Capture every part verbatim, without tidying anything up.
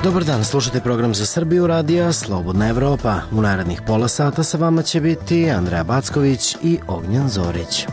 Dobar dan, slušate program za Srbiju radija Slobodna Evropa. U narednih pola sata sa vama će biti Andreja Backović i Ognjen Zorić.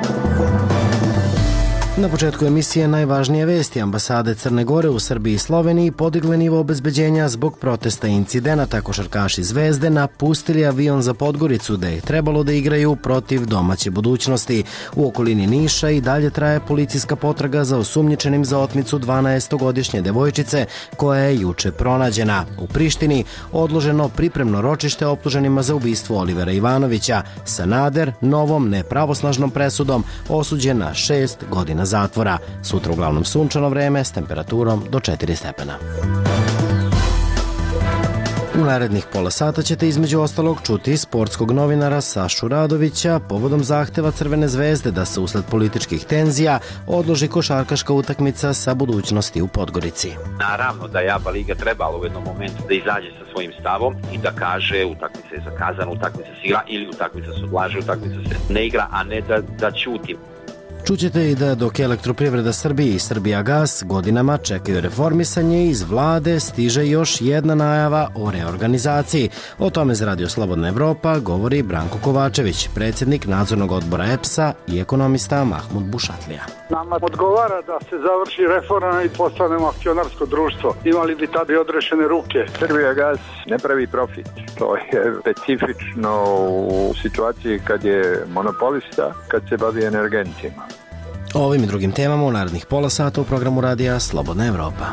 Na početku emisije najvažnije vesti. Ambasade Crne Gore u Srbiji i Sloveniji podigle nivo obezbeđenja zbog protesta i incidenata. Košarkaši Zvezde napustili avion za Podgoricu da je trebalo da igraju protiv domaće budućnosti. U okolini Niša i dalje traje policijska potraga za osumnjičenim za otmicu dvanaestogodišnje devojčice koja je juče pronađena. U Prištini odloženo pripremno ročište optuženima za ubistvo Olivera Ivanovića. Sanader novom nepravosnažnom presudom osuđen na šest godina zatvora. Sutra uglavnom sunčano vreme s temperaturom do četiri stepena. U narednih pola sata ćete između ostalog čuti sportskog novinara Sašu Radovića povodom zahteva Crvene zvezde da se usled političkih tenzija odloži košarkaška utakmica sa Budućnosti u Podgorici. Naravno da je A B A Liga trebala u jednom momentu da izađe sa svojim stavom i da kaže utakmica je zakazana, utakmica se igra ili utakmica se odlaže, utakmica se ne igra, a ne da, da ćuti. Čućete i da dok Elektroprivreda Srbije i Srbijagas godinama čekaju reformisanje, iz vlade stiže još jedna najava o reorganizaciji. O tome za Radio Slobodna Evropa govori Branko Kovačević, predsjednik nadzornog odbora E P S-a i ekonomista Mahmud Bušatlija. Nama odgovara da se završi reforma i postanemo akcionarsko društvo. Imali bi tada i odrešene ruke. Srbijagas ne pravi profit. To je specifično u situaciji kad je monopolista, kad se bavi energentima. O ovim i drugim temama u narednih pola sata u programu radija Slobodna Evropa.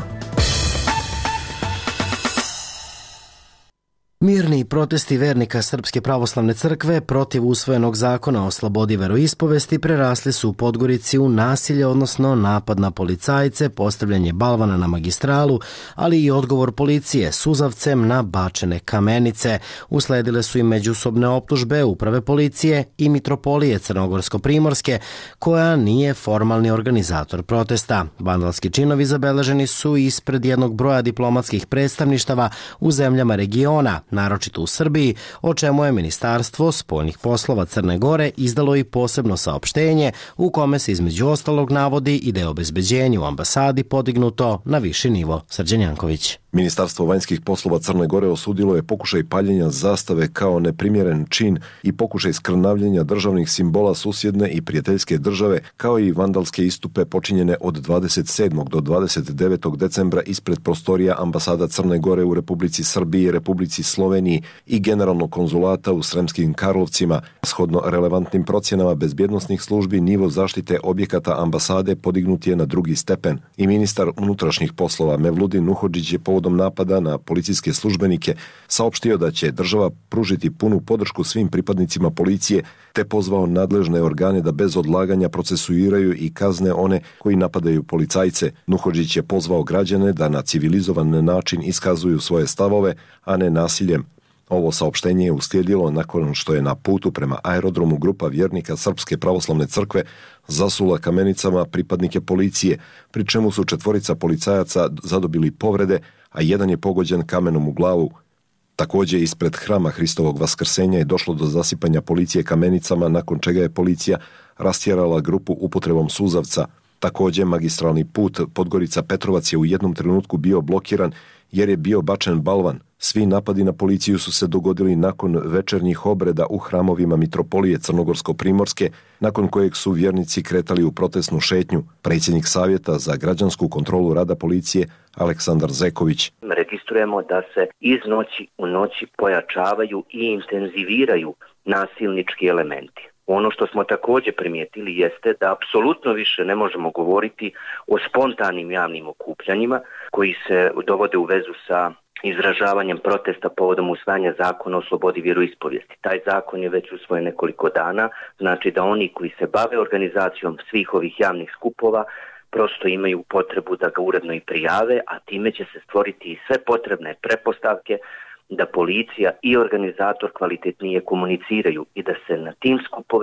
Mirni protesti vernika Srpske pravoslavne crkve protiv usvojenog zakona o slobodi veroispovesti prerasli su u Podgorici u nasilje, odnosno napad na policajce, postavljanje balvana na magistralu, ali i odgovor policije suzavcem na bačene kamenice. Usledile su i međusobne optužbe Uprave policije i Mitropolije Crnogorsko-Primorske, koja nije formalni organizator protesta. Vandalski činovi zabeleženi su ispred jednog broja diplomatskih predstavništava u zemljama regiona, naročito u Srbiji, o čemu je Ministarstvo spoljnih poslova Crne Gore izdalo i posebno saopštenje u kome se između ostalog navodi i da je obezbeđenje u ambasadi podignuto na viši nivo. Srđan Janković. Ministarstvo vanjskih poslova Crne Gore osudilo je pokušaj paljenja zastave kao neprimjeren čin i pokušaj skrnavljenja državnih simbola susjedne i prijateljske države, kao i vandalske istupe počinjene od dvadeset sedmog do dvadeset devetog decembra ispred prostorija ambasada Crne Gore u Republici Srbiji, Republici Sloveniji i generalnog konzulata u Sremskim Karlovcima. Shodno relevantnim procjenama bezbjednosnih službi, nivo zaštite objekata ambasade podignut je na drugi stepen i ministar unutrašnjih poslova Mevludin Nuhodžić je povodom napada na policijske službenike saopštio da će država pružiti punu podršku svim pripadnicima policije, te pozvao nadležne organe da bez odlaganja procesuiraju i kazne one koji napadaju policajce. Nuhodžić je pozvao građane da na civilizovan način iskazuju svoje stavove, a ne nasiljem. Ovo saopštenje je uslijedilo nakon što je na putu prema aerodromu grupa vjernika Srpske pravoslavne crkve zasula kamenicama pripadnike policije, pri čemu su četvorica policajaca zadobili povrede, a jedan je pogođen kamenom u glavu. Također ispred hrama Hristovog vaskrsenja je došlo do zasipanja policije kamenicama, nakon čega je policija rastjerala grupu upotrebom suzavca. Također magistralni put Podgorica-Petrovac je u jednom trenutku bio blokiran jer je bio bačen balvan. Svi napadi na policiju su se dogodili nakon večernjih obreda u hramovima Mitropolije Crnogorsko-Primorske, nakon kojeg su vjernici kretali u protestnu šetnju. Predsjednik Savjeta za građansku kontrolu rada policije Aleksandar Zeković. Registrujemo da se iz noći u noći pojačavaju i intenziviraju nasilnički elementi. Ono što smo također primijetili jeste da apsolutno više ne možemo govoriti o spontanim javnim okupljanjima koji se dovode u vezu sa izražavanjem protesta povodom usvajanja zakona o slobodi vjeroispovijesti. Taj zakon je već usvojen nekoliko dana, znači da oni koji se bave organizacijom svih ovih javnih skupova prosto imaju potrebu da ga uredno i prijave, a time će se stvoriti i sve potrebne pretpostavke da policija i organizator kvalitetnije komuniciraju i da se na tim skupovima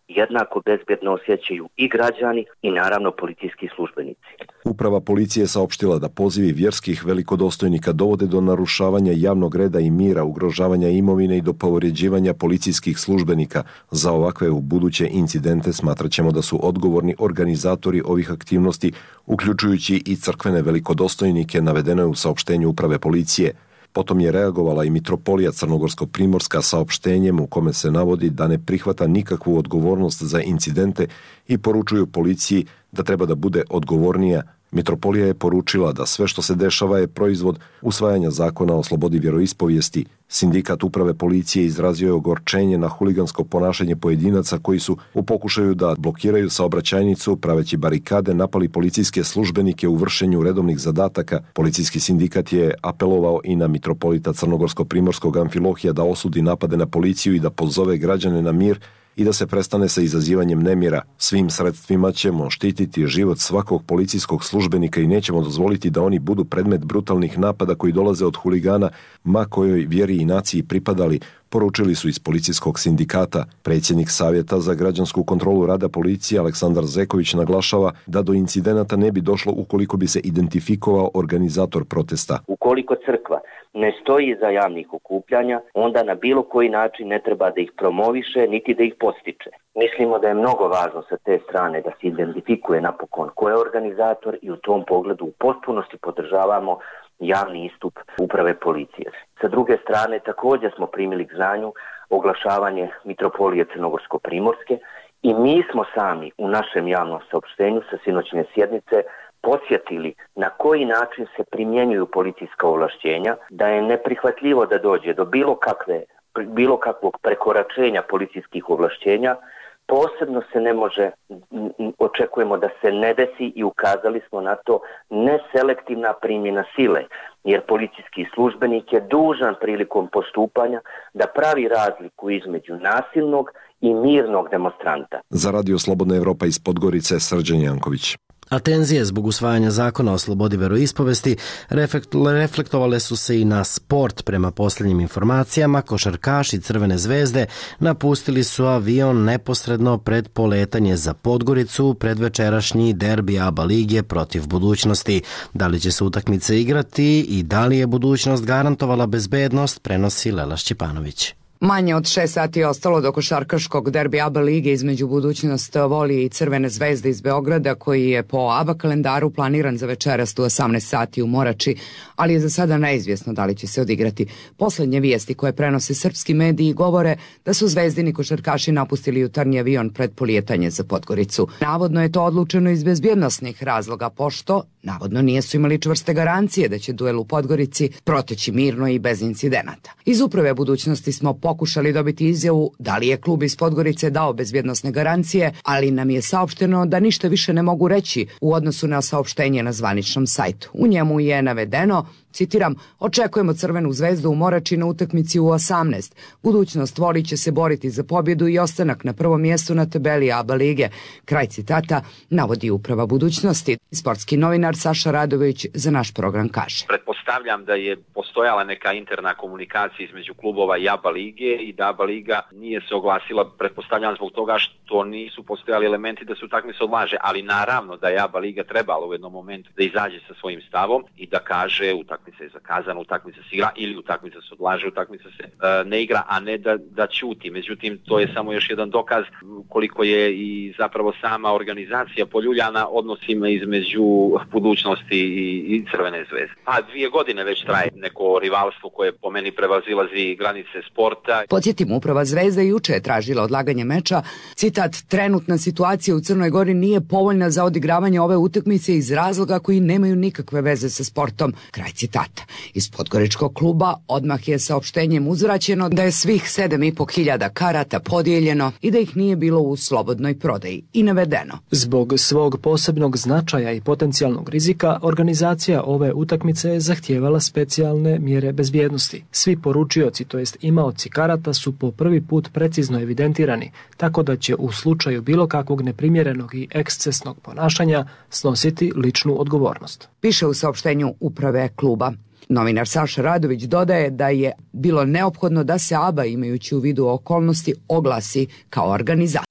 jednako bezbjedno osjećaju i građani i naravno policijski službenici. Uprava policije saopštila da pozivi vjerskih velikodostojnika dovode do narušavanja javnog reda i mira, ugrožavanja imovine i do povređivanja policijskih službenika. Za ovakve u buduće incidente smatraćemo da su odgovorni organizatori ovih aktivnosti, uključujući i crkvene velikodostojnike, navedeno je u saopštenju uprave policije. Potom je reagovala i mitropolija Crnogorsko-Primorska saopštenjem u kome se navodi da ne prihvata nikakvu odgovornost za incidente i poručuju policiji da treba da bude odgovornija. Mitropolija je poručila da sve što se dešava je proizvod usvajanja zakona o slobodi vjeroispovijesti. Sindikat uprave policije izrazio je ogorčenje na huligansko ponašanje pojedinaca koji su u pokušaju da blokiraju saobraćajnicu praveći barikade napali policijske službenike u vršenju redovnih zadataka. Policijski sindikat je apelovao i na mitropolita Crnogorsko-Primorskog Amfilohija da osudi napade na policiju i da pozove građane na mir i da se prestane sa izazivanjem nemira. Svim sredstvima ćemo štititi život svakog policijskog službenika i nećemo dozvoliti da oni budu predmet brutalnih napada koji dolaze od huligana, ma kojoj vjeri i naciji pripadali, poručili su iz policijskog sindikata. Predsjednik Savjeta za građansku kontrolu rada policije Aleksandar Zeković naglašava da do incidenata ne bi došlo ukoliko bi se identifikovao organizator protesta. Ukoliko crkva ne stoji iza javnih okupljanja, onda na bilo koji način ne treba da ih promoviše, niti da ih postiče. Mislimo da je mnogo važno sa te strane da se identifikuje napokon ko je organizator i u tom pogledu u potpunosti podržavamo javni istup uprave policije. Sa druge strane, također smo primili k znanju oglašavanje mitropolije Crnogorsko-Primorske i mi smo sami u našem javnom saopštenju sa sinoćne sjednice podsjetili na koji način se primjenjuju policijska ovlašćenja, da je neprihvatljivo da dođe do bilo kakve, bilo kakvog prekoračenja policijskih ovlašćenja. Posebno se ne može, očekujemo da se ne desi i ukazali smo na to neselektivna primjena sile, jer policijski službenik je dužan prilikom postupanja da pravi razliku između nasilnog i mirnog demonstranta. Za Radio Slobodna Evropa iz Podgorice, Srđan Janković. A tenzije zbog usvajanja zakona o slobodi veroispovesti reflektovale su se i na sport. Prema posljednjim informacijama, košarkaši Crvene zvezde napustili su avion neposredno pred poletanje za Podgoricu pred večerašnji derbi A B A lige protiv Budućnosti. Da li će se utakmice igrati i da li je Budućnost garantovala bezbednost, prenosi Lela Šćepanović. Manje od šest sati je ostalo do košarkaškog derbi A B A lige između Budućnost Volije i Crvene zvezde iz Beograda, koji je po A B A kalendaru planiran za večeras u osamnaest sati u Morači, ali je za sada neizvjesno da li će se odigrati. Poslednje vijesti koje prenose srpski mediji govore da su zvezdini košarkaši napustili jutarnji avion pred polijetanje za Podgoricu. Navodno je to odlučeno iz bezbjednosnih razloga, pošto navodno nijesu imali čvrste garancije da će duel u Podgorici proteći mirno i bez incidenata. Iz uprave Budućnosti smo pokušali dobiti izjavu da li je klub iz Podgorice dao bezbjednosne garancije, ali nam je saopšteno da ništa više ne mogu reći u odnosu na saopštenje na zvaničnom sajtu. U njemu je navedeno, citiram, očekujemo Crvenu zvezdu u Morači na utakmici u osamnaest. Budućnost Voli će se boriti za pobjedu i ostanak na prvom mjestu na tabeli A B A lige. Kraj citata navodi uprava Budućnosti. Sportski novinar Saša Radović za naš program kaže. Pretpostavljam da je postojala neka interna komunikacija između klubova i A B A lige i da A B A liga nije se oglasila, pretpostavljam zbog toga što nisu postojali elementi da se utakmica odlaže, ali naravno da je A B A liga trebala u jednom momentu da izađe sa svojim stavom i da kaže utakmica je zakazana, utakmica se igra ili utakmica se odlaže, utakmica se e, ne igra, a ne da, da ćuti. Međutim, to je samo još jedan dokaz koliko je i zapravo sama organizacija poljuljana odnosima između Budućnosti i, i Crvene zvezde. A dvije godine već traje neko rivalstvo koje po meni prevazilazi granice sporta. Podsjetim, uprava Zvezde juče je tražila odlaganje meča. Citat, trenutna situacija u Crnoj Gori nije povoljna za odigravanje ove utakmice iz razloga koji nemaju nikakve veze sa sportom. Kraj citata. Iz podgoričkog kluba odmah je saopštenjem uzvraćeno da je svih sedam i po hiljada karata podijeljeno i da ih nije bilo u slobodnoj prodaji i navedeno. Zbog svog posebnog značaja i potencijalnog rizika, organizacija ove utakmice je zahtijevala specijalne mjere bezbjednosti. Svi poručioci, to jest imaoci karata, su po prvi put precizno evidentirani, tako da će u slučaju bilo kakvog neprimjerenog i ekscesnog ponašanja snositi ličnu odgovornost. Piše u saopštenju uprave kluba. Novinar Saša Radović dodaje da je bilo neophodno da se A B A, imajući u vidu okolnosti, oglasi kao organizator.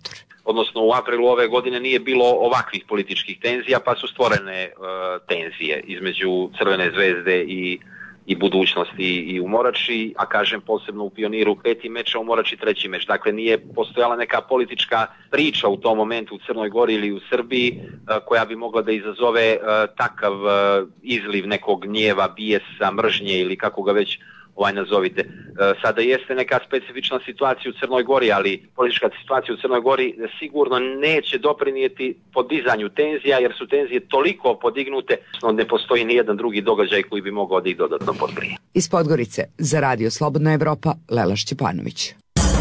odnosno u aprilu ove godine nije bilo ovakvih političkih tenzija, pa su stvorene e, tenzije između Crvene zvezde i i budućnosti i u Morači, a kažem posebno u Pioniru peti meč, a u Morači treći meč. Dakle, nije postojala neka politička priča u tom momentu u Crnoj Gori ili u Srbiji koja bi mogla da izazove takav izliv nekog gnjeva, bijesa, mržnje ili kako ga već ovaj nazovite. Sada jeste neka specifična situacija u Crnoj Gori, ali politička situacija u Crnoj Gori sigurno neće doprinijeti podizanju tenzija, jer su tenzije toliko podignute, no ne postoji ni jedan drugi događaj koji bi mogao da ih dodatno podgrije. Iz Podgorice za Radio Slobodna Evropa, Lela Šćepanović.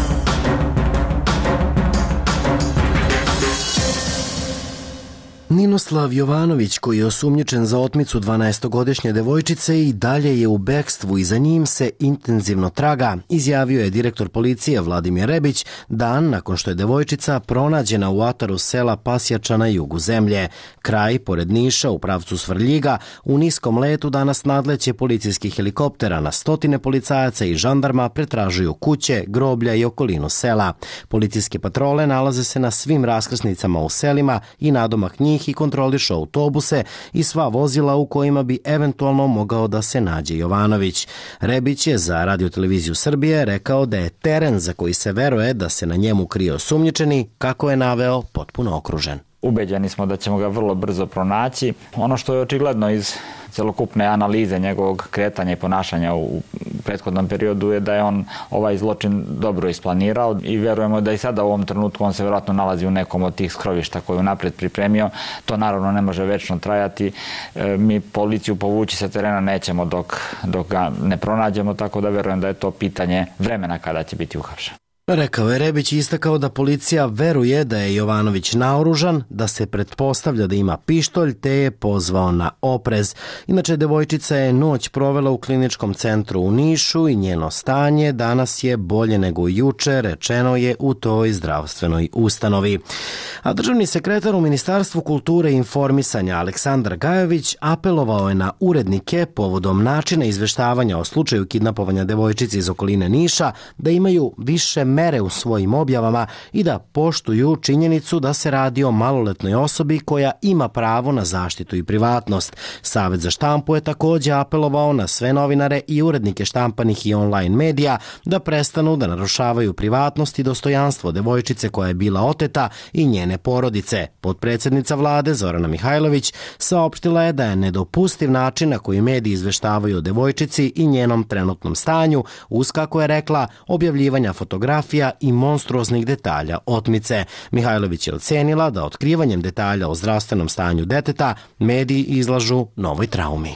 Ninoslav Jovanović, koji je osumnjičen za otmicu dvanaestogodišnje devojčice i dalje je u bekstvu i za njim se intenzivno traga, izjavio je direktor policije Vladimir Rebić dan nakon što je devojčica pronađena u ataru sela Pasjača na jugu zemlje. Kraj, pored Niša, u pravcu Svrljiga, u niskom letu danas nadleće policijskih helikoptera na stotine policajaca i žandarma pretražuju kuće, groblja i okolinu sela. Policijske patrole nalaze se na svim raskrsnicama u selima i nadomak njih i kontrolišu autobuse i sva vozila u kojima bi eventualno mogao da se nađe Jovanović. Rebić je za Radioteleviziju Srbije rekao da je teren za koji se veruje da se na njemu krije osumnjičeni, kako je naveo, potpuno okružen. Ubeđeni smo da ćemo ga vrlo brzo pronaći. Ono što je očigledno iz celokupne analize njegovog kretanja i ponašanja u prethodnom periodu je da je on ovaj zločin dobro isplanirao i verujemo da i sada u ovom trenutku on se vjerojatno nalazi u nekom od tih skrovišta koju je napred pripremio. To naravno ne može večno trajati. Mi policiju povući sa terena nećemo dok, dok ga ne pronađemo, tako da verujem da je to pitanje vremena kada će biti uhapšen. Rekao je Rebić i istakao da policija veruje da je Jovanović naoružan, da se pretpostavlja da ima pištolj, te je pozvao na oprez. Inače, devojčica je noć provela u kliničkom centru u Nišu i njeno stanje danas je bolje nego juče, rečeno je u toj zdravstvenoj ustanovi. A državni sekretar u Ministarstvu kulture i informisanja Aleksandar Gajović apelovao je na urednike povodom načina izveštavanja o slučaju kidnapovanja devojčice iz okoline Niša da imaju više mere u svojim objavama i da poštuju činjenicu da se radi o maloletnoj osobi koja ima pravo na zaštitu i privatnost. Savet za štampu je također apelovao na sve novinare i urednike štampanih i online medija da prestanu da narušavaju privatnost i dostojanstvo devojčice koja je bila oteta i njene porodice. Potpredsjednica vlade Zorana Mihajlović saopštila je da je nedopustiv način na koji mediji izveštavaju o devojčici i njenom trenutnom stanju, uz, kako je rekla, objavljivanja fotografija i monstruoznih detalja otmice. Mihajlović je ocenila da otkrivanjem detalja o zdravstvenom stanju deteta mediji izlažu novoj traumi.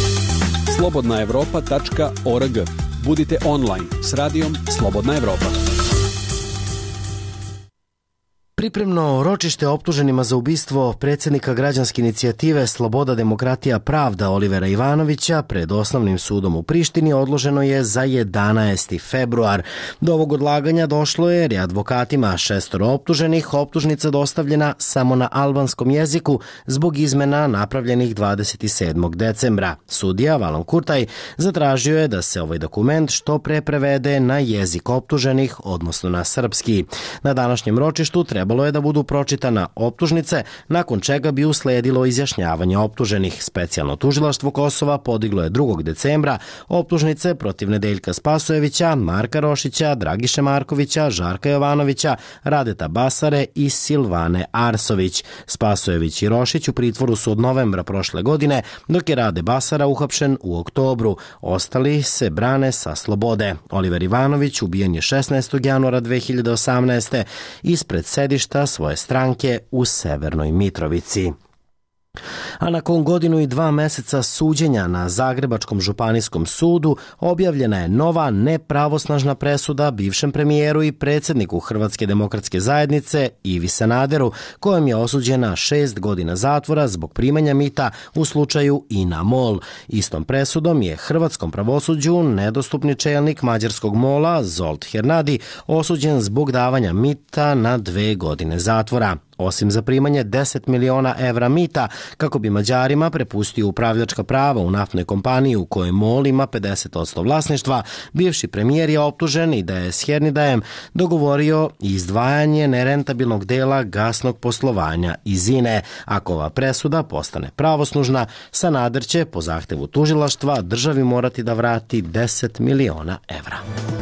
slobodna evropa tačka org. Budite online s radijom Slobodna Evropa. Pripremno ročište optuženima za ubistvo predsjednika građanske inicijative Sloboda, demokratija, pravda Olivera Ivanovića pred osnovnim sudom u Prištini odloženo je za jedanaesti februar. Do ovog odlaganja došlo je jer je advokatima šestoro optuženih optužnica dostavljena samo na albanskom jeziku zbog izmena napravljenih dvadeset sedmog decembra. Sudija Valon Kurtaj zatražio je da se ovaj dokument što pre prevede na jezik optuženih, odnosno na srpski. Na današnjem ročištu treba Trebalo je da budu pročitana optužnice, nakon čega bi usledilo izjašnjavanje optuženih. Specijalno tužilaštvo Kosova podiglo je drugog decembra optužnice protiv Nedeljka Spasojevića, Marka Rošića, Dragiše Markovića, Žarka Jovanovića, Radeta Basare i Silvane Arsović. Spasojević i Rošić u pritvoru su od novembra prošle godine, dok je Rade Basara uhapšen u oktobru. Ostali se brane sa slobode. Oliver Ivanović ubijen je šesnaestog januara dve hiljade osamnaeste. ispred sedišta svoje stranke u Severnoj Mitrovici. A nakon godinu i dva meseca suđenja na Zagrebačkom županijskom sudu objavljena je nova nepravosnažna presuda bivšem premijeru i predsjedniku Hrvatske demokratske zajednice Ivi Sanaderu, kojem je osuđena šest godina zatvora zbog primanja mita u slučaju INA MOL. Istom presudom je hrvatskom pravosuđu nedostupni čelnik mađarskog MOL-a Zsolt Hernadi osuđen zbog davanja mita na dve godine zatvora. osim za primanje deset miliona evra mita kako bi Mađarima prepustio upravljačka prava u naftnoj kompaniji u kojoj MOL ima pedeset posto vlasništva. Bivši premijer je optužen i da je s Hernidajem dogovorio izdvajanje nerentabilnog dela gasnog poslovanja iz I N E. Ako ova presuda postane pravosnužna, Sanader će po zahtevu tužilaštva državi morati da vrati deset miliona evra.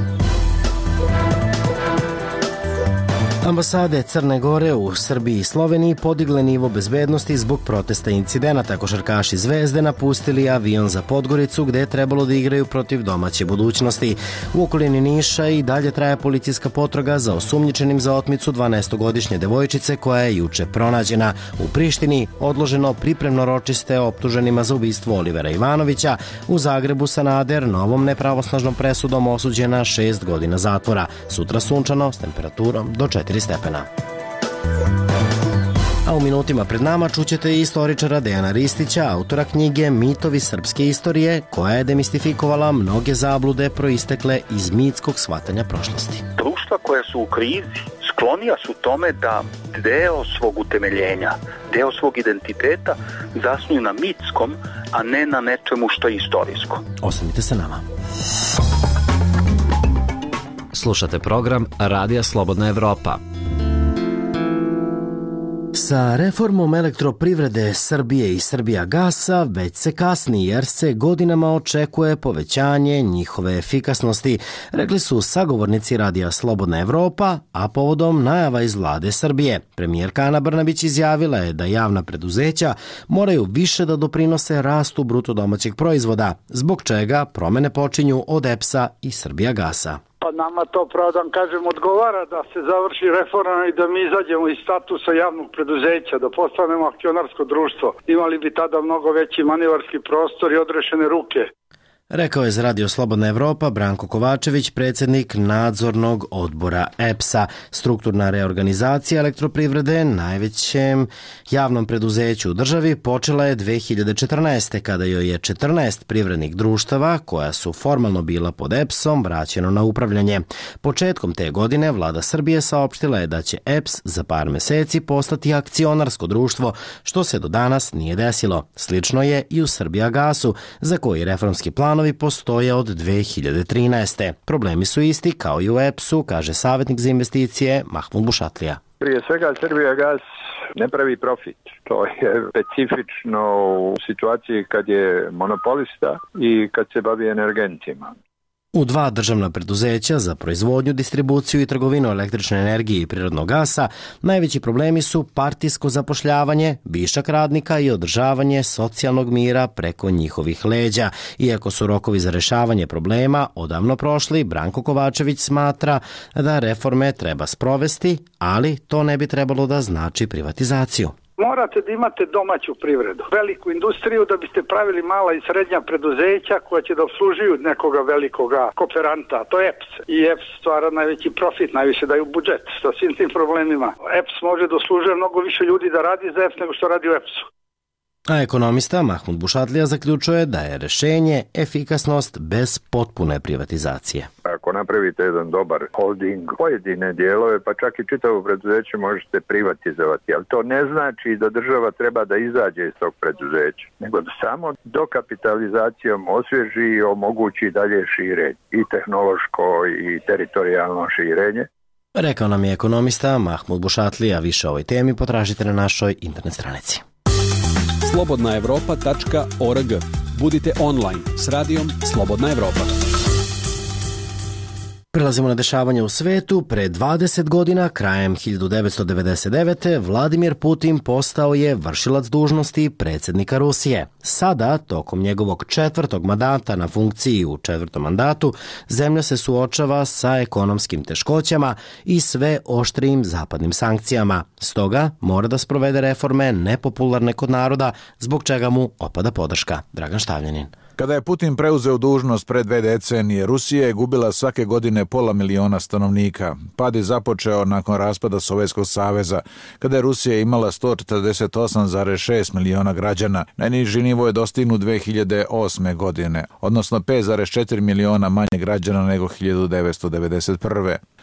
Ambasade Crne Gore u Srbiji i Sloveniji podigle nivo bezbednosti zbog protesta i incidenata. Košarkaši Zvezde napustili avion za Podgoricu gde je trebalo da igraju protiv domaće budućnosti. U okolini Niša i dalje traje policijska potraga za osumnjičenim za otmicu dvanaestogodišnje devojčice koja je juče pronađena. U Prištini odloženo pripremno ročište optuženima za ubistvo Olivera Ivanovića. U Zagrebu Sanader novom nepravosnažnom presudom osuđen na šest godina zatvora. Sutra sunčano s temperaturom do četiri stepena. A u minutima pred nama čućete i istoričara Dejana Ristića, autora knjige Mitovi srpske istorije, koja je demistifikovala mnoge zablude proistekle iz mitskog shvatanja prošlosti. Društva koja su u krizi sklonija su tome da deo svog utemeljenja, deo svog identiteta zasnuju na mitskom, a ne na nečemu što je istorijsko. Ostanite sa nama. Slušate program Radija Slobodna Evropa. Sa reformom elektroprivrede Srbije i Srbijagasa već se kasni jer se godinama očekuje povećanje njihove efikasnosti, rekli su sagovornici Radija Slobodna Evropa, a povodom najava iz vlade Srbije. Premijerka Ana Brnabić izjavila je da javna preduzeća moraju više da doprinose rastu bruto domaćeg proizvoda, zbog čega promene počinju od E P S-a i Srbijagasa. Pa nama to, pravo da vam kažem, odgovara da se završi reforma i da mi izađemo iz statusa javnog preduzeća, da postanemo akcionarsko društvo. Imali bi tada mnogo veći manevarski prostor i odrešene ruke. Rekao je za Radio Slobodna Evropa Branko Kovačević, predsjednik nadzornog odbora E P S-a. Strukturna reorganizacija elektroprivrede, najvećem javnom preduzeću u državi, počela je dve hiljade četrnaeste. kada joj je četrnaest privrednih društava, koja su formalno bila pod E P S-om, vraćeno na upravljanje. Početkom te godine vlada Srbije saopštila je da će E P S za par meseci postati akcionarsko društvo, što se do danas nije desilo. Slično je i u Srbijagasu, za koji reformski plan postoje od dve hiljade trinaeste. Problemi su isti kao i u E P S-u, kaže savjetnik za investicije Mahmud Bušatlija. Prije svega Srbijagas ne pravi profit. To je specifično u situaciji kad je monopolista i kad se bavi energentima. U dva državna preduzeća za proizvodnju, distribuciju i trgovinu električne energije i prirodnog gasa najveći problemi su partijsko zapošljavanje, višak radnika i održavanje socijalnog mira preko njihovih leđa. Iako su rokovi za rešavanje problema odavno prošli, Branko Kovačević smatra da reforme treba sprovesti, ali to ne bi trebalo da znači privatizaciju. Morate da imate domaću privredu, veliku industriju da biste pravili mala i srednja preduzeća koja će da obslužuju nekoga velikoga kooperanta, to je E P S. I E P S stvara najveći profit, najviše daju budžet sa svim tim problemima. E P S može da obslužuje mnogo više ljudi da radi za E P S nego što radi u E P S-u. A ekonomista Mahmud Bušatlija zaključuje da je rešenje efikasnost bez potpune privatizacije. Ako napravite jedan dobar holding, pojedine dijelove, pa čak i čitavo preduzeće možete privatizovati, ali to ne znači da država treba da izađe iz tog preduzeća, nego da samo dokapitalizacijom osvježi i omogući dalje širenje, i tehnološko i teritorijalno širenje. Rekao nam je ekonomista Mahmud Bušatlija. Više o ovoj temi potražite na našoj internet stranici. slobodna evropa tačka org. Budite online s radijom Slobodna Evropa. Prelazimo na dešavanje u svetu. Pre dvadeset godina, krajem hiljadu devetsto devedeset devete. Vladimir Putin postao je vršilac dužnosti predsjednika Rusije. Sada, tokom njegovog četvrtog mandata na funkciji u četvrtom mandatu, zemlja se suočava sa ekonomskim teškoćama i sve oštrijim zapadnim sankcijama. Stoga mora da sprovede reforme nepopularne kod naroda, zbog čega mu opada podrška. Dragan Štavljanin. Kada je Putin preuzeo dužnost pred dve decenije, Rusija je gubila svake godine pola miliona stanovnika. Pad je započeo nakon raspada Sovjetskog saveza, kada je Rusija imala sto četrdeset osam zarez šest miliona građana. Najniži nivo je dostignut dve hiljade osme. godine, odnosno pet zarez četiri miliona manje građana nego hiljadu devetsto devedeset prve.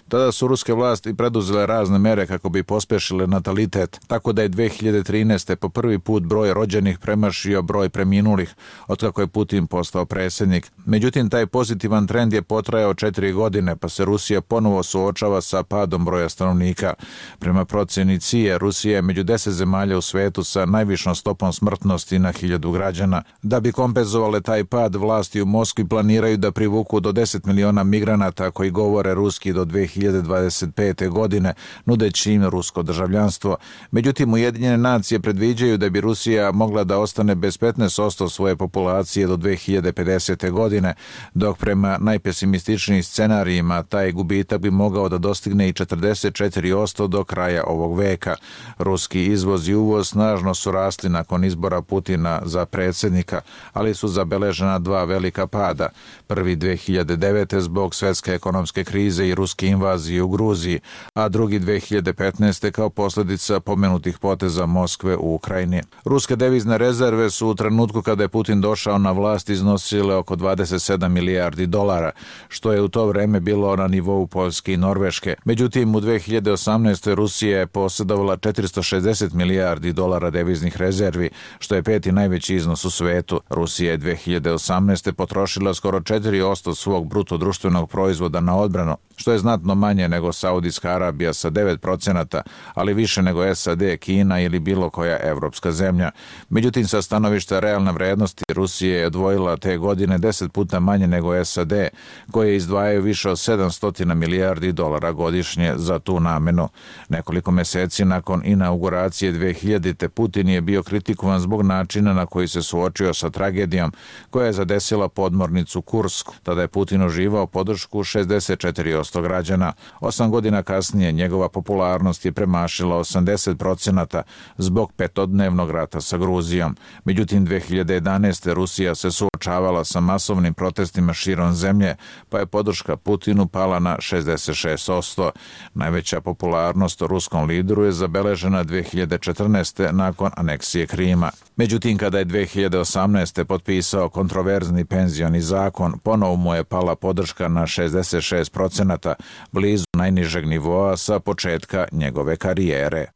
Tada su ruske vlasti preduzele razne mere kako bi pospešile natalitet, tako da je dve hiljade trinaeste. po prvi put broj rođenih premašio broj preminulih, otkako je Putin postao predsjednik. Međutim, taj pozitivan trend je potrajao četiri godine, pa se Rusija ponovo suočava sa padom broja stanovnika. Prema procjeni C I A, Rusija je među deset zemalja u svetu sa najvišom stopom smrtnosti na hiljadu građana. Da bi kompenzovale taj pad, vlasti u Moskvi planiraju da privuku do deset miliona migranata koji govore ruski do dve hiljade dvadeset pete. godine, nudeći im rusko državljanstvo. Međutim, Ujedinjene nacije predviđaju da bi Rusija mogla da ostane bez petnaest posto svoje populacije do dve hiljade pedesete. godine, dok prema najpesimističnijim scenarijima taj gubitak bi mogao da dostigne i četrdeset četiri posto do kraja ovog veka. Ruski izvoz i uvoz snažno su rasli nakon izbora Putina za predsjednika, ali su zabeležena dva velika pada. Prvi dve hiljade devete. zbog svjetske ekonomske krize i ruske invazije u Gruziji, a drugi dve hiljade petnaeste. kao posljedica pomenutih poteza Moskve u Ukrajini. Ruske devizne rezerve su u trenutku kada je Putin došao na vlast iznosile oko dvadeset sedam milijardi dolara, što je u to vreme bilo na nivou Poljske i Norveške. Međutim, u dve hiljade osamnaestoj. Rusija je posjedovala četiristo šezdeset milijardi dolara deviznih rezervi, što je peti najveći iznos u svetu. Rusija je dve hiljade osamnaeste. potrošila skoro četiri posto svog bruto društvenog proizvoda na odbranu, što je znatno manje nego Saudijska Arabija sa devet procenata, ali više nego S A D, Kina ili bilo koja evropska zemlja. Međutim, sa stanovišta realne vrednosti, Rusija je odvojila te godine deset puta manje nego S A D, koje izdvajaju više od sedamsto milijardi dolara godišnje za tu namenu. Nekoliko mjeseci nakon inauguracije dve hiljadite. Putin je bio kritikovan zbog načina na koji se suočio sa tragedijom koja je zadesila podmornicu Kursk. Tada je Putin uživao podršku šezdeset četiri posto građana. Osam godina kasnije njegova popularnost je premašila osamdeset procenata zbog petodnevnog rata sa Gruzijom. Međutim, dve hiljade jedanaeste. Rusija se suočavala sa masovnim protestima širom zemlje, pa je podrška Putinu pala na šezdeset šest posto. Najveća popularnost ruskom lideru je zabeležena dve hiljade četrnaeste. nakon aneksije Krima. Međutim, kada je dve hiljade osamnaeste. potpisao kontroverzni penzioni zakon, ponovo mu je pala podrška na šezdeset šest procenata, blizu najnižeg nivoa sa početka njegove karijere.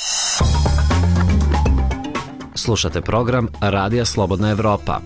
Slušate program Radija Slobodna Evropa.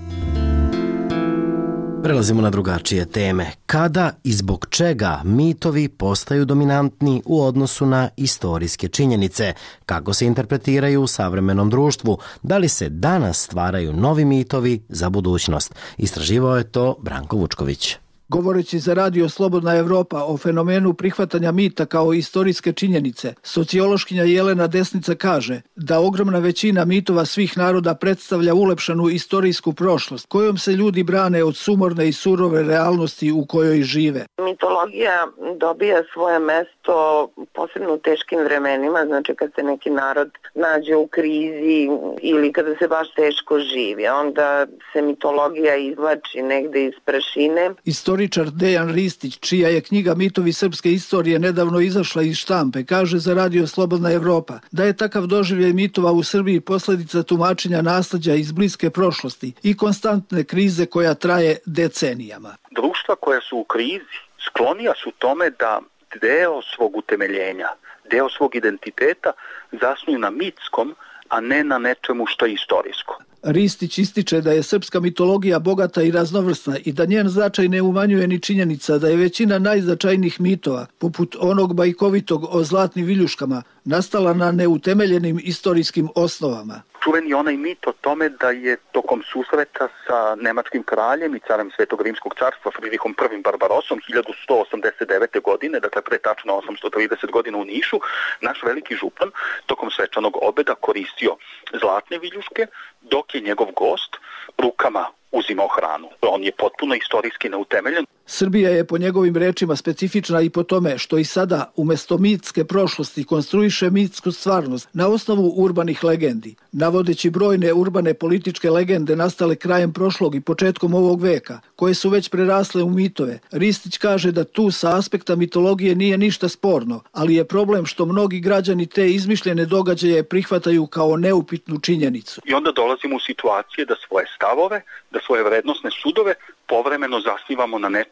Prelazimo na drugačije teme. Kada i zbog čega mitovi postaju dominantni u odnosu na istorijske činjenice? Kako se interpretiraju u savremenom društvu? Da li se danas stvaraju novi mitovi za budućnost? Istraživao je to Branko Vučković. Govoreći za Radio Slobodna Evropa o fenomenu prihvatanja mita kao istorijske činjenice, sociološkinja Jelena Desnica kaže da ogromna većina mitova svih naroda predstavlja ulepšanu istorijsku prošlost, kojom se ljudi brane od sumorne i surove realnosti u kojoj žive. Mitologija dobija svoje mesto posebno u teškim vremenima, znači kad se neki narod nađe u krizi ili kada se baš teško živi, onda se mitologija izvlači negde iz prašine. Istoričar Dejan Ristić, čija je knjiga Mitovi srpske istorije nedavno izašla iz štampe, kaže za Radio Slobodna Evropa da je takav doživljaj mitova u Srbiji posljedica tumačenja nasleđa iz bliske prošlosti i konstantne krize koja traje decenijama. Društva koja su u krizi sklonija su tome da deo svog utemeljenja, deo svog identiteta zasnuju na mitskom, a ne na nečemu što je istorijsko. Ristić ističe da je srpska mitologija bogata i raznovrsna i da njen značaj ne umanjuje ni činjenica da je većina najznačajnijih mitova, poput onog bajkovitog o zlatnim viljuškama, nastala na neutemeljenim istorijskim osnovama. Čuveni onaj mit o tome da je tokom susreta sa nemačkim kraljem i carem Svetog Rimskog carstva Fridrihom prvim Barbarosom hiljadu sto osamdeset devete. godine, dakle pre tačno osamsto trideset godina u Nišu, naš veliki župan tokom svečanog obeda koristio zlatne viljuške, dok je njegov gost rukama uzimao hranu. On je potpuno istorijski neutemeljen. Srbija je po njegovim rečima specifična i po tome što i sada umjesto mitske prošlosti konstruiše mitsku stvarnost na osnovu urbanih legendi. Navodeći brojne urbane političke legende nastale krajem prošlog i početkom ovog veka, koje su već prerasle u mitove, Ristić kaže da tu sa aspekta mitologije nije ništa sporno, ali je problem što mnogi građani te izmišljene događaje prihvataju kao neupitnu činjenicu. I onda dolazimo u situacije da svoje stavove, da svoje vrednosne sudove povremeno zasnivamo na nečemu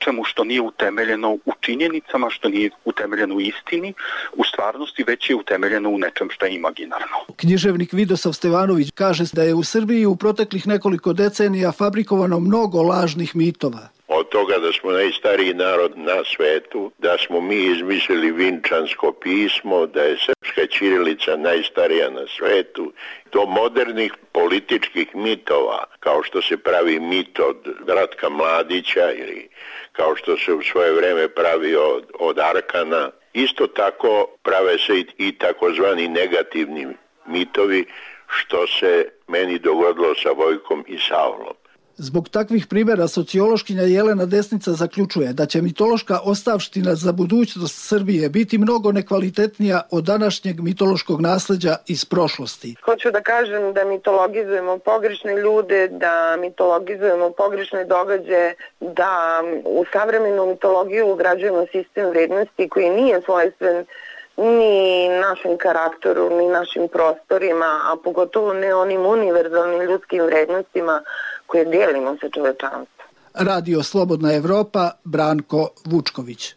nečemu što nije utemeljeno u činjenicama, što nije utemeljeno u istini, u stvarnosti, već je utemeljeno u nečem što je imaginarno. Književnik Vidosav Stevanović kaže da je u Srbiji u proteklih nekoliko decenija fabrikovano mnogo lažnih mitova. Od toga da smo najstariji narod na svetu, da smo mi izmislili vinčansko pismo, da je srpska ćirilica najstarija na svetu, do modernih političkih mitova, kao što se pravi mit od Ratka Mladića ili kao što se u svoje vreme pravi od, od Arkana. Isto tako prave se i, i takozvani negativni mitovi, što se meni dogodilo sa Vojkom i Saulom. Zbog takvih primjera sociološkinja Jelena Desnica zaključuje da će mitološka ostavština za budućnost Srbije biti mnogo nekvalitetnija od današnjeg mitološkog nasleđa iz prošlosti. Hoću da kažem da mitologizujemo pogrešne ljude, da mitologizujemo pogrešne događaje, da u savremenu mitologiju ugrađujemo sistem vrednosti koji nije svojstven ni našem karakteru, ni našim prostorima, a pogotovo ne onim univerzalnim ljudskim vrednostima koje dijelimo sa čovečanstvom. Radio Slobodna Evropa, Branko Vučković.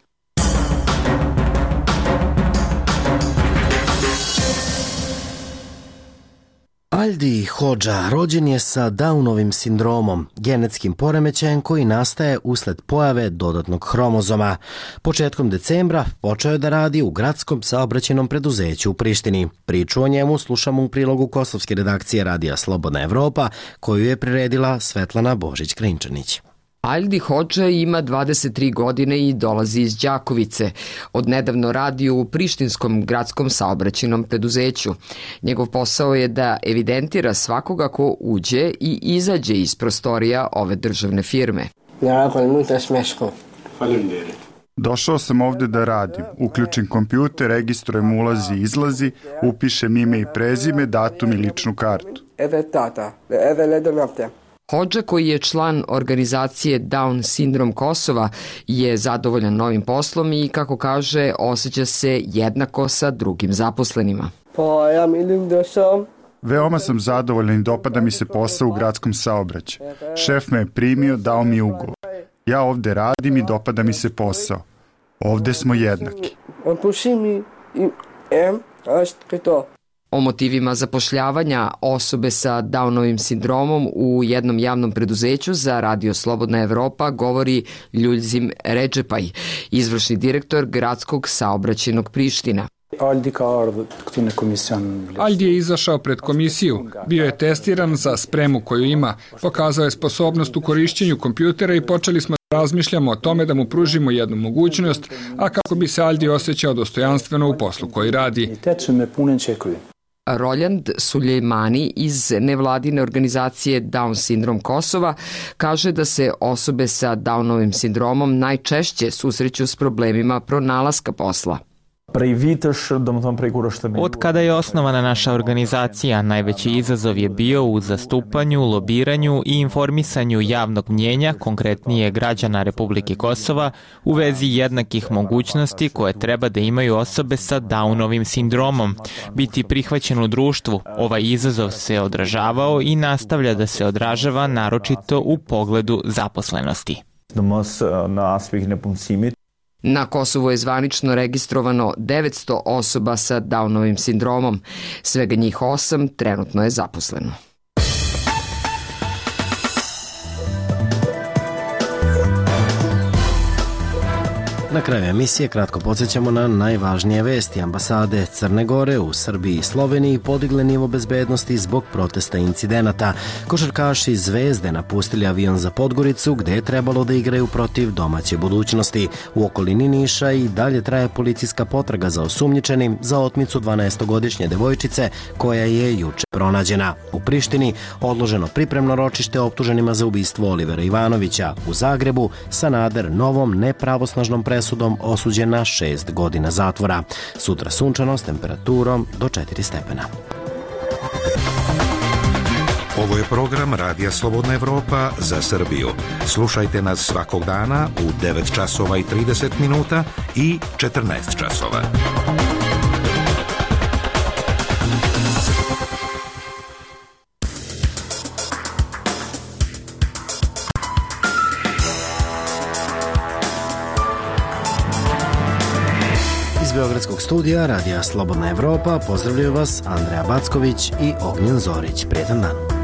Aldi Hodža rođen je sa Downovim sindromom, genetskim poremećajem koji nastaje usled pojave dodatnog hromozoma. Početkom decembra počeo je da radi u gradskom saobraćajnom preduzeću u Prištini. Priču o njemu slušamo u prilogu kosovske redakcije Radija Slobodna Evropa, koju je priredila Svetlana Božić-Krinčanić. Aldi Hodža ima dvadeset tri godine i dolazi iz Đakovice. Odnedavno radi u Prištinskom gradskom saobraćajnom preduzeću. Njegov posao je da evidentira svakoga ko uđe i izađe iz prostorija ove državne firme. Došao sam ovde da radim. Uključim kompjuter, registrujem ulazi i izlazi, upišem ime i prezime, datum i ličnu kartu. Hodža, koji je član organizacije Down sindrom Kosova, je zadovoljan novim poslom i, kako kaže, osjeća se jednako sa drugim zaposlenima. Veoma sam zadovoljan i dopada mi se posao u gradskom saobraćaju. Šef me je primio, dao mi ugovor. Ja ovde radim i dopada mi se posao. Ovde smo jednaki. O motivima zapošljavanja osobe sa Downovim sindromom u jednom javnom preduzeću za Radio Slobodna Evropa govori Ljuljzim Redžepaj, izvršni direktor gradskog saobraćajnog Priština. Aldi je izašao pred komisiju, bio je testiran za spremu koju ima, pokazao je sposobnost u korišćenju kompjutera i počeli smo da razmišljamo o tome da mu pružimo jednu mogućnost, a kako bi se Aldi osjećao dostojanstveno u poslu koji radi. Roljand Suljejmani iz nevladine organizacije Down sindrom Kosova kaže da se osobe sa Downovim sindromom najčešće susreću s problemima pronalaska posla. Od kada je osnovana naša organizacija, najveći izazov je bio u zastupanju, lobiranju i informisanju javnog mnjenja, konkretnije građana Republike Kosova, u vezi jednakih mogućnosti koje treba da imaju osobe sa Downovim sindromom. Biti prihvaćen u društvu, ovaj izazov se odražavao i nastavlja da se odražava naročito u pogledu zaposlenosti. Na Kosovu je zvanično registrovano devetsto osoba sa Downovim sindromom. Svega njih osam trenutno je zaposleno. Na kraju emisije kratko podsjećamo na najvažnije vesti. Ambasade Crne Gore u Srbiji i Sloveniji podigle nivo bezbednosti zbog protesta i incidenata. Košarkaši Zvezde napustili avion za Podgoricu gde je trebalo da igraju protiv domaće budućnosti. U okolini Niša i dalje traje policijska potraga za osumnjičenim za otmicu dvanaestogodišnje devojčice koja je juče pronađena. U Prištini odloženo pripremno ročište optuženima za ubistvo Olivera Ivanovića. U Zagrebu Sanader novom nepravosnažnom presudom osuđen na šest godina zatvora. Sutra sunčano s temperaturom do četiri stepena. Ovo je program Radija Slobodna Evropa za Srbiju. Slušajte nas svakog dana u devet časova i trideset minuta i četrnaest časova. Beogradskog studija Radija Slobodna Evropa pozdravljaju vas Andreja Backović i Ognjen Zorić. Prijetan dan.